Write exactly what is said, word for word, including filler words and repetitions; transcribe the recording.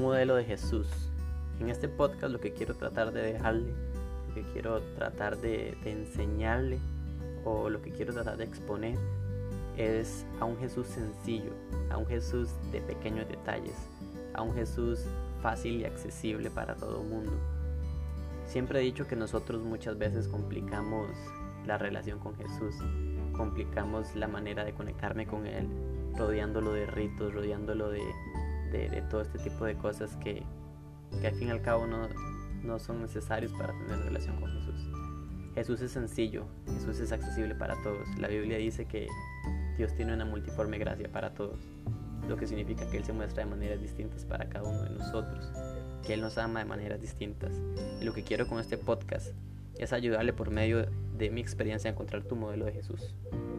modelo de Jesús. En este podcast lo que quiero tratar de dejarle, lo que quiero tratar de, de enseñarle o lo que quiero tratar de exponer es a un Jesús sencillo, a un Jesús de pequeños detalles, a un Jesús fácil y accesible para todo el mundo. Siempre he dicho que nosotros muchas veces complicamos la relación con Jesús, complicamos la manera de conectarme con Él, rodeándolo de ritos, rodeándolo de, de, de todo este tipo de cosas que, que al fin y al cabo no, no son necesarios para tener relación con Jesús. Jesús es sencillo, Jesús es accesible para todos. La Biblia dice que Dios tiene una multiforme gracia para todos, lo que significa que Él se muestra de maneras distintas para cada uno de nosotros, que Él nos ama de maneras distintas. Y lo que quiero con este podcast es ayudarle por medio de mi experiencia a encontrar tu modelo de Jesús.